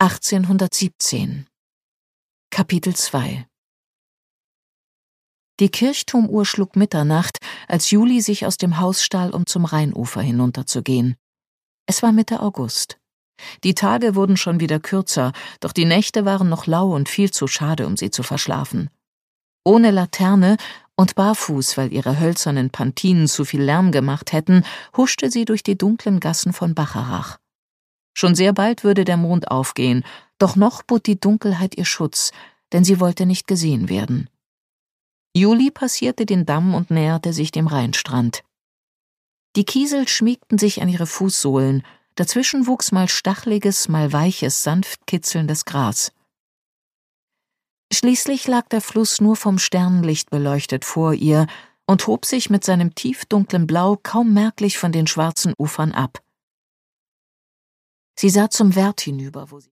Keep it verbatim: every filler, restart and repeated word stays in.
achtzehnhundertsiebzehn. Kapitel zwei. Die Kirchturmuhr schlug Mitternacht, als Julie sich aus dem Haus stahl, um zum Rheinufer hinunterzugehen. Es war Mitte August. Die Tage wurden schon wieder kürzer, doch die Nächte waren noch lau und viel zu schade, um sie zu verschlafen. Ohne Laterne und barfuß, weil ihre hölzernen Pantinen zu viel Lärm gemacht hätten, huschte sie durch die dunklen Gassen von Bacharach. Schon sehr bald würde der Mond aufgehen, doch noch bot die Dunkelheit ihr Schutz, denn sie wollte nicht gesehen werden. Julie passierte den Damm und näherte sich dem Rheinstrand. Die Kiesel schmiegten sich an ihre Fußsohlen, dazwischen wuchs mal stachliges, mal weiches, sanft kitzelndes Gras. Schließlich lag der Fluss nur vom Sternenlicht beleuchtet vor ihr und hob sich mit seinem tiefdunklen Blau kaum merklich von den schwarzen Ufern ab. Sie sah zum Werth hinüber, wo sie